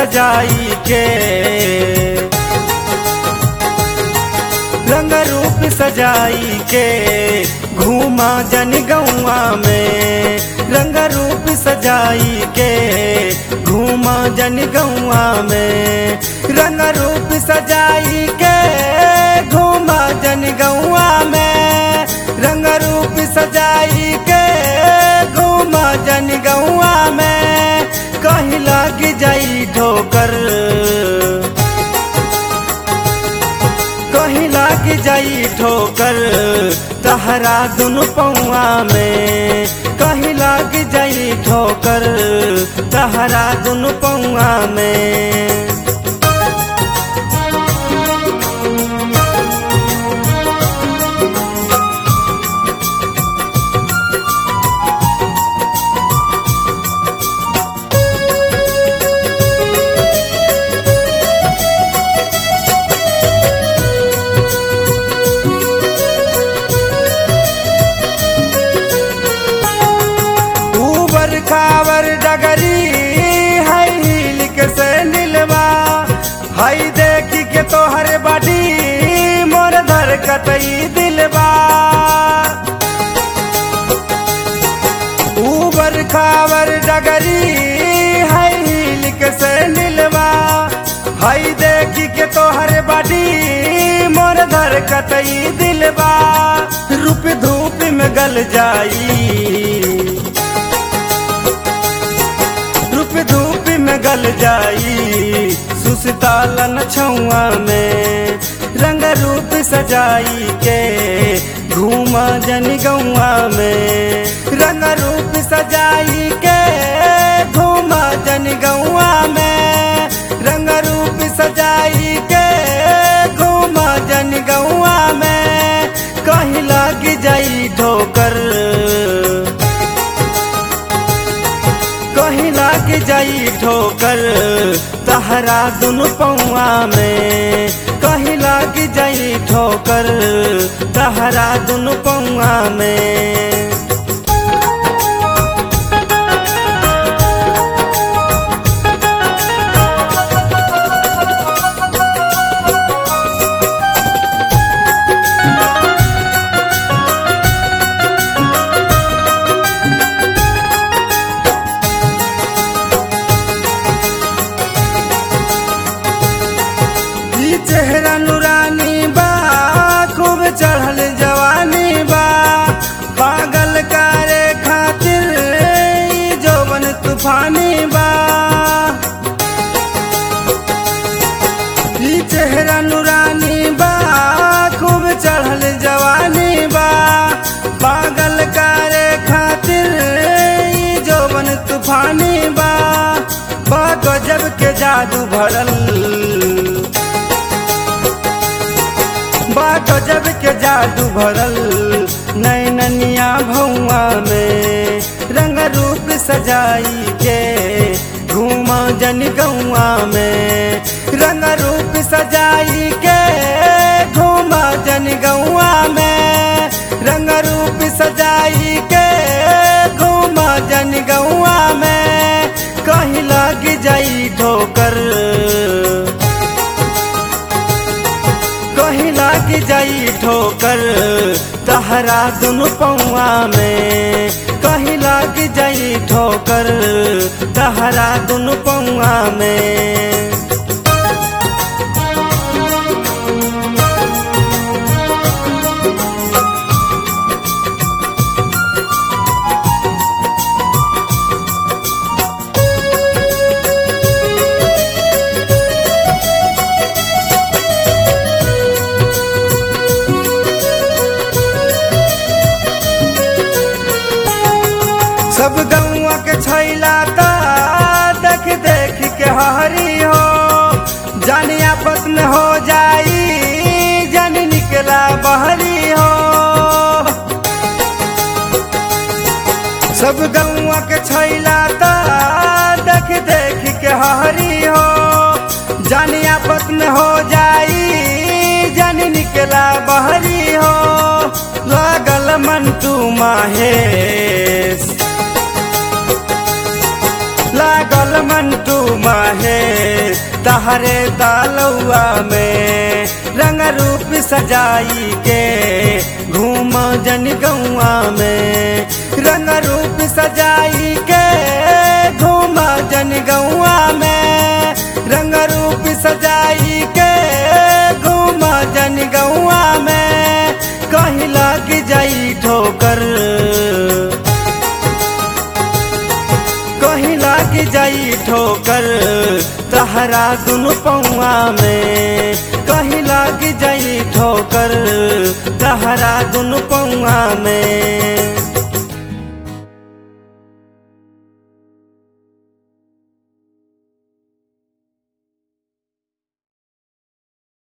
सजाई के, रंग रूप सजाई के घूमा जन गौआ में, रंग रूप सजाई के घूमा जन गौआ में, रंग रूप सजाई के घूमा जन गौआ में, रंग रूप सजाई के घूमा जन गौआ में, कहीं लग जाई ठोकर, कहीं लग जाई ठोकर तहरा दुनु पौआ में, कहीं लग जाई ठोकर तहरा दुनु पौआ में। खावर डगरी है लिख से नीलवा, हई देखी के तोहर बाटी मोर धर कतई दिलवा, ऊबर खावर डगरी है लिख से नीलवा, हई देखी के तोहर बाटी मोर धर कतई दिलवा, रूप धूप में गल जाई, धूप में गल जाई सुसतालन छुआ में, रंग रूप सजाई के घूमा जन गौआ में, रंग रूप सजाई के घूमा जन गौआ में, रंग रूप सजाई के घूमा जन गौआ में, कहीं लग जाई ठोकर, कहीं लग जाई ठोकर तहरा दुनु पौआ में, कहीं लग जाई ठोकर तहरा दुनु पौआ में। चेहरा नूरानी बा खूब चढ़ल जवानी बा, पागल करे खातिर जौवन तूफानी बा, ई चेहरा नूरानी बा खूब चढ़ल जवानी बा, पागल करे खातिर जौवन तूफानी बा, गजब के जादू भरल, गजब के जादू भरल नैननिया भौआ में, रंग रूप सजाई के घूमा जन गौआ में, रंग रूप सजाई के घूमा जन गौआ में, रंग रूप सजाई के घूमा जन गौआ में, कहीं लग जाई ठोकर, कहीं लग जाई ठोकर तहरा दुनु पौआ में, कहीं लग जाई ठोकर तहरा दुनु पौआ में। सब गौआ के छैला ता देख देख के हरी हो, जानी आपस में हो जाई जन निकला बहरी हो, सब गौआ के छैला ता देख देख के हरी हो, जानी आपस में हो जाई जन निकला बहरी हो, लागल मंटू माहेश, लागल मंटू बाहे तहरे तालुआ में रंग रूप सजाई के घूम जन गौआ में रंग रूप सजाई के घूम जन गौआ में रंग रूप सजाई के घूम जन गौआ में कहीं लग जाई ठोकर कहीं लग जाई ठोकर तहरा दुनु पौआ में कहीं लग जाई ठोकर तहरा दुनु पौआ में